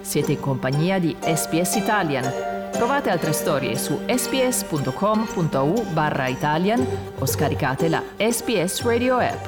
Siete in compagnia di SBS Italian. Trovate altre storie su sbs.com.au/Italian o scaricate la SBS Radio app.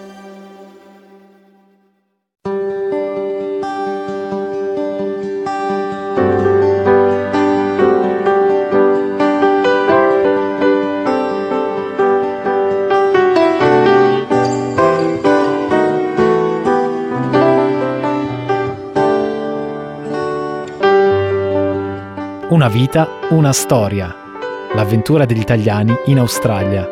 Una vita, una storia. L'avventura degli italiani in Australia.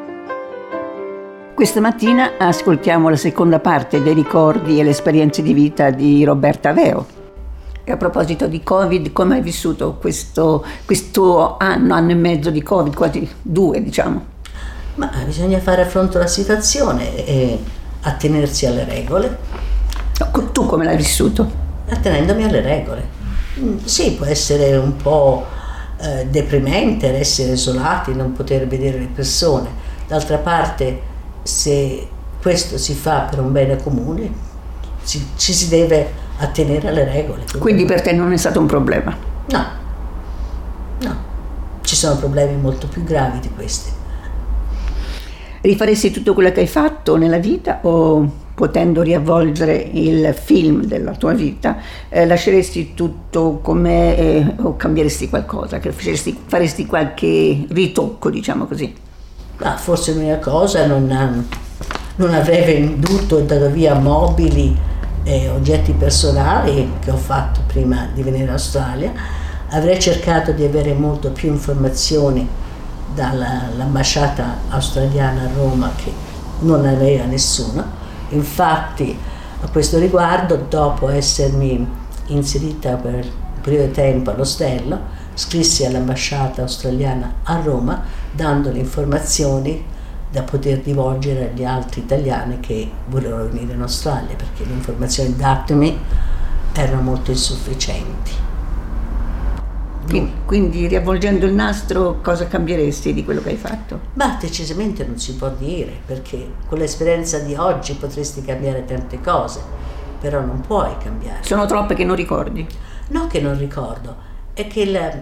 Questa mattina ascoltiamo la seconda parte dei ricordi e le esperienze di vita di Roberta Veo. E a proposito di Covid, come hai vissuto questo anno e mezzo di Covid, quasi 2 diciamo? Ma bisogna fare fronte alla situazione e attenersi alle regole. No, tu come l'hai vissuto? Attenendomi alle regole. Sì, può essere un po' deprimente essere isolati, non poter vedere le persone. D'altra parte, se questo si fa per un bene comune, ci si deve attenere alle regole. Quindi per te non è stato un problema? No, ci sono problemi molto più gravi di questi. Rifaresti tutto quello che hai fatto nella vita o, potendo riavvolgere il film della tua vita, lasceresti tutto com'è o cambieresti qualcosa? Faresti qualche ritocco, diciamo così? Ma forse l'unica cosa, non avrei venduto e dato via mobili e oggetti personali che ho fatto prima di venire in Australia. Avrei cercato di avere molto più informazioni dall'ambasciata australiana a Roma, che non aveva nessuno. Infatti, a questo riguardo, dopo essermi inserita per un periodo di tempo all'ostello, scrissi all'ambasciata australiana a Roma dando le informazioni da poter rivolgere agli altri italiani che volevano venire in Australia, perché le informazioni datemi erano molto insufficienti. Quindi riavvolgendo il nastro, cosa cambieresti di quello che hai fatto? Ma decisamente non si può dire, perché con l'esperienza di oggi potresti cambiare tante cose, però non puoi cambiare. Sono troppe che non ricordi? No, che non ricordo, è che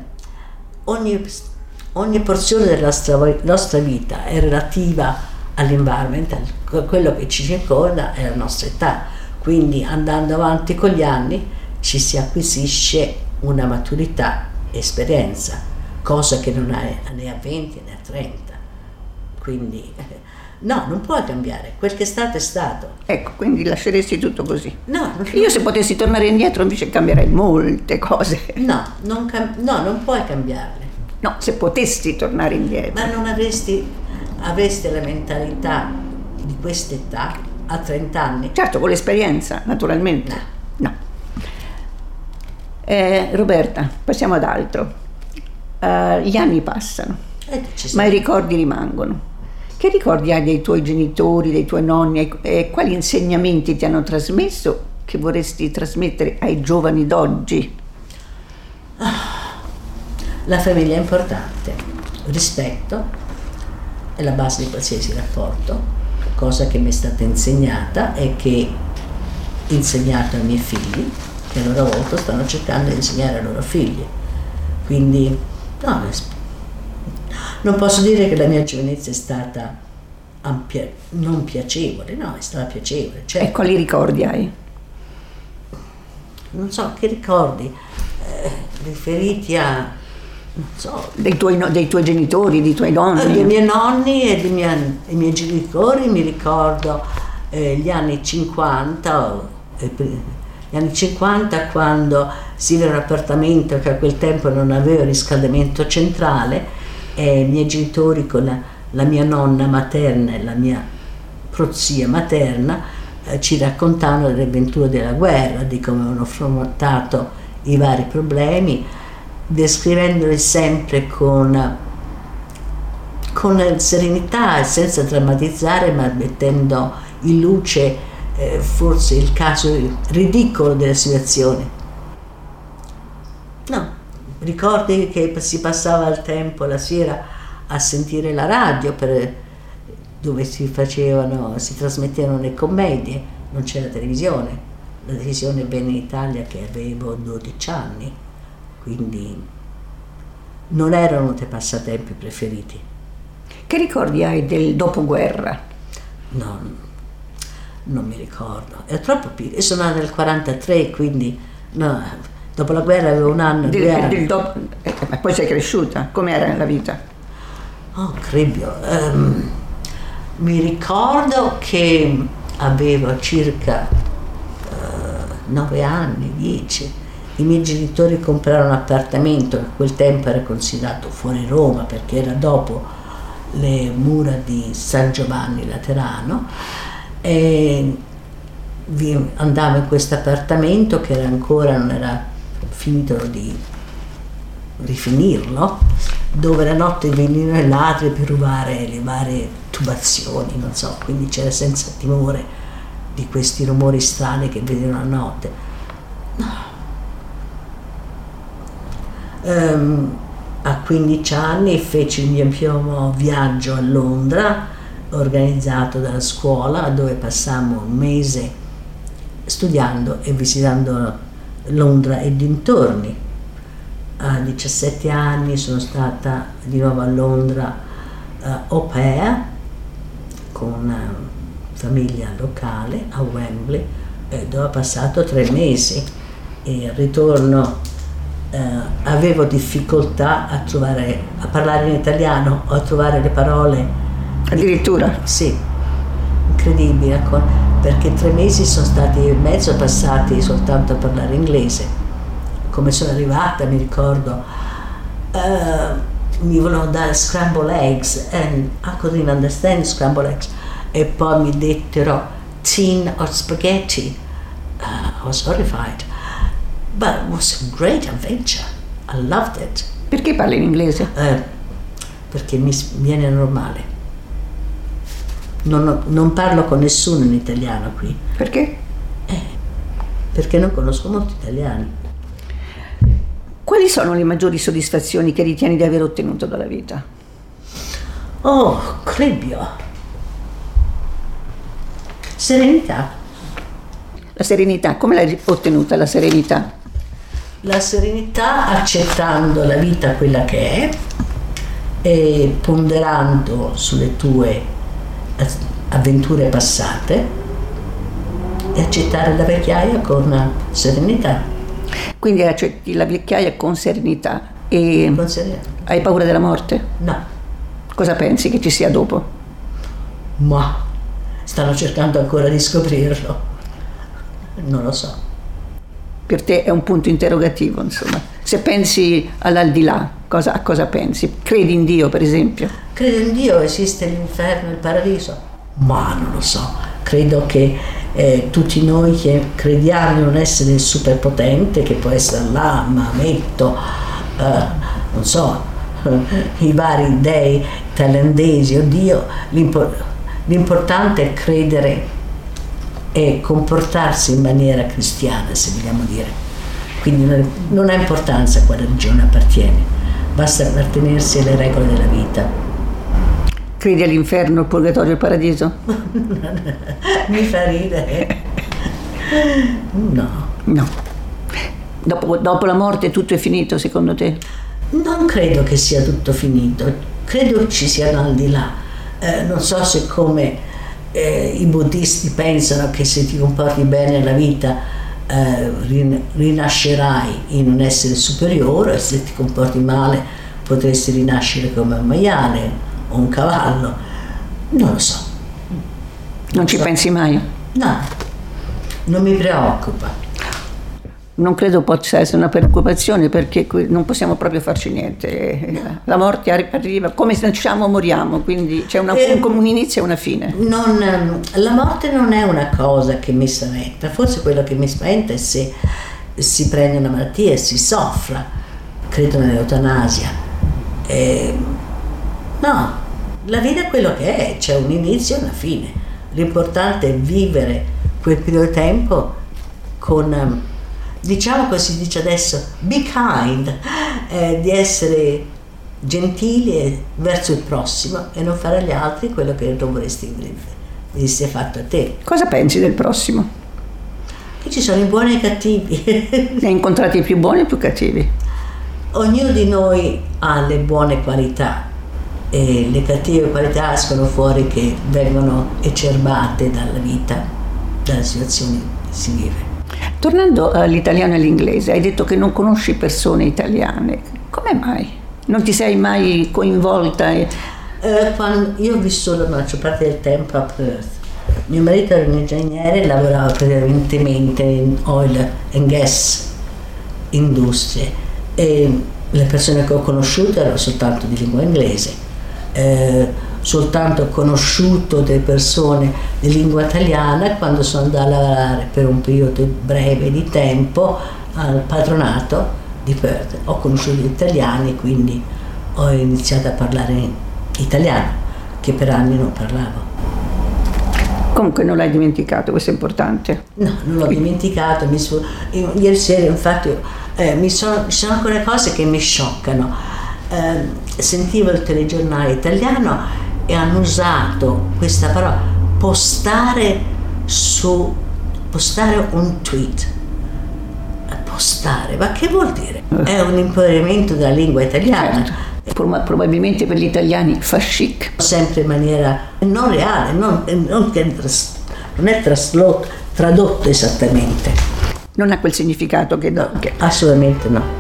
ogni porzione della nostra vita è relativa all'environment, a quello che ci circonda e alla nostra età. Quindi andando avanti con gli anni ci si acquisisce una maturità, esperienza, cosa che non hai né a 20 né a 30. Quindi no, non puoi cambiare, quel che è stato. Ecco, quindi lasceresti tutto così? No, io se potessi tornare indietro invece cambierei molte cose. No, non puoi cambiarle. No, se potessi tornare indietro. Ma non avresti la mentalità di quest'età a 30 anni? Certo, con l'esperienza, naturalmente. No. Roberta, passiamo ad altro. Gli anni passano, ma i ricordi rimangono. Che ricordi hai dei tuoi genitori, dei tuoi nonni e quali insegnamenti ti hanno trasmesso che vorresti trasmettere ai giovani d'oggi? La famiglia è importante, rispetto è la base di qualsiasi rapporto, cosa che mi è stata insegnata e che ho insegnato ai miei figli, che a loro volta stanno cercando di insegnare ai loro figli. Quindi no, non posso dire che la mia giovinezza è stata non piacevole, no, è stata piacevole. Certo. E quali ricordi hai? Non so, che ricordi riferiti a, non so, dei tuoi genitori, dei tuoi nonni? Dei miei nonni e dei miei genitori. Mi ricordo gli anni 50, quando si vide un appartamento che a quel tempo non aveva riscaldamento centrale, e i miei genitori con la mia nonna materna e la mia prozia materna ci raccontavano delle avventure della guerra, di come avevano affrontato i vari problemi, descrivendoli sempre con serenità e senza drammatizzare, ma mettendo in luce forse il caso ridicolo della situazione. No, ricordi che si passava il tempo la sera a sentire la radio dove si trasmettevano le commedie, non c'era televisione, la decisione venne in Italia che avevo 12 anni, quindi non erano i passatempi preferiti. Che ricordi hai del dopoguerra? No, non mi ricordo, è troppo piccolo. Sono nata nel 43, quindi no, dopo la guerra avevo 1 anno, 2 anni. Ma poi sei cresciuta, com'era la vita? Oh, cribbio. Mi ricordo che avevo circa 9 anni, 10. I miei genitori comprarono un appartamento che a quel tempo era considerato fuori Roma perché era dopo le mura di San Giovanni Laterano, e andavo in questo appartamento che non era finito di rifinirlo, dove la notte venivano i ladri per rubare le varie tubazioni, non so, quindi c'era senza timore di questi rumori strani che vedevano la notte. A 15 anni feci il mio primo viaggio a Londra, organizzato dalla scuola, dove passammo 1 mese studiando e visitando Londra e dintorni. A 17 anni sono stata di nuovo a Londra au pair con una famiglia locale a Wembley, dove ho passato 3 mesi, e al ritorno avevo difficoltà a parlare in italiano o a trovare le parole. Addirittura? Sì, incredibile, perché 3 mesi sono stati e mezzo passati soltanto a parlare inglese. Come sono arrivata, mi ricordo, mi volevano dare scrambled eggs and I couldn't understand scrambled eggs, e poi mi dettero tin or spaghetti. I was horrified, but it was a great adventure. I loved it. Perché parli in inglese? Perché mi viene normale. Non parlo con nessuno in italiano qui. Perché? Perché non conosco molti italiani. Quali sono le maggiori soddisfazioni che ritieni di aver ottenuto dalla vita? Oh, cribbio. Serenità. La serenità, come l'hai ottenuta la serenità? La serenità accettando la vita quella che è e ponderando sulle tue avventure passate e accettare la vecchiaia con serenità. Quindi accetti la vecchiaia con serenità. E con serenità. Hai paura della morte? No. Cosa pensi che ci sia dopo? Ma stanno cercando ancora di scoprirlo. Non lo so. Per te è un punto interrogativo, insomma. Se pensi all'aldilà, a cosa pensi? Credi in Dio, per esempio? Credo in Dio, esiste l'inferno e il paradiso? Ma non lo so. Credo che tutti noi che crediamo in un essere superpotente, che può essere Allah, Maometto, non so, i vari dei thailandesi o Dio, l'importante è credere e comportarsi in maniera cristiana, se vogliamo dire. Quindi non ha importanza a quale religione appartiene, basta appartenersi alle regole della vita. Credi all'inferno, al purgatorio e al paradiso? Mi fa ridere. No. No. Dopo la morte tutto è finito, secondo te? Non credo che sia tutto finito, credo che ci sia un al di là. Non so se come i buddisti pensano che se ti comporti bene nella vita rinascerai in un essere superiore, e se ti comporti male potresti rinascere come un maiale o un cavallo. Non lo so. Non ci pensi mai? No, non mi preoccupa. Non credo possa essere una preoccupazione, perché non possiamo proprio farci niente. La morte arriva, come se nasciamo moriamo, quindi c'è un inizio e una fine. La morte non è una cosa che mi spaventa, forse quello che mi spaventa è se si prende una malattia e si soffra. Credo nell'eutanasia. No, la vita è quello che è, c'è un inizio e una fine. L'importante è vivere quel periodo di tempo con, diciamo come si dice adesso, be kind, di essere gentili verso il prossimo e non fare agli altri quello che dovresti sia fatto a te. Cosa pensi del prossimo? Che ci sono i buoni e i cattivi. Ne hai incontrati i più buoni e i più cattivi? Ognuno di noi ha le buone qualità e le cattive qualità escono fuori che vengono ecerbate dalla vita, dalle situazioni che si vive. Tornando All'italiano e all'inglese, hai detto che non conosci persone italiane. Come mai? Non ti sei mai coinvolta? Quando io ho vissuto la maggior parte del tempo a Perth. Mio marito era un ingegnere, lavorava prevalentemente in oil and gas industrie e le persone che ho conosciuto erano soltanto di lingua inglese. Soltanto ho conosciuto delle persone di lingua italiana quando sono andata a lavorare per un periodo breve di tempo al patronato di Perth. Ho conosciuto gli italiani, quindi ho iniziato a parlare italiano, che per anni non parlavo. Comunque non l'hai dimenticato, questo è importante. No, non l'ho dimenticato. Ieri sera infatti ci sono alcune cose che mi scioccano. Sentivo il telegiornale italiano e hanno usato questa parola, postare un tweet. Postare, ma che vuol dire? È un impoverimento della lingua italiana. Certo. Probabilmente per gli italiani fa chic. Sempre in maniera non reale, non è tradotto esattamente. Non ha quel significato che do. Assolutamente no.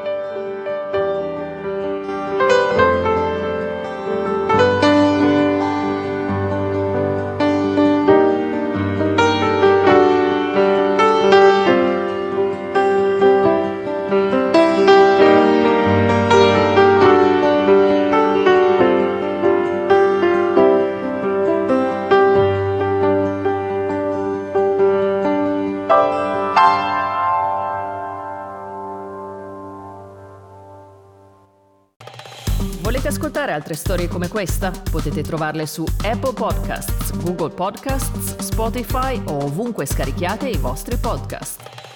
Volete ascoltare altre storie come questa? Potete trovarle su Apple Podcasts, Google Podcasts, Spotify o ovunque scarichiate i vostri podcast.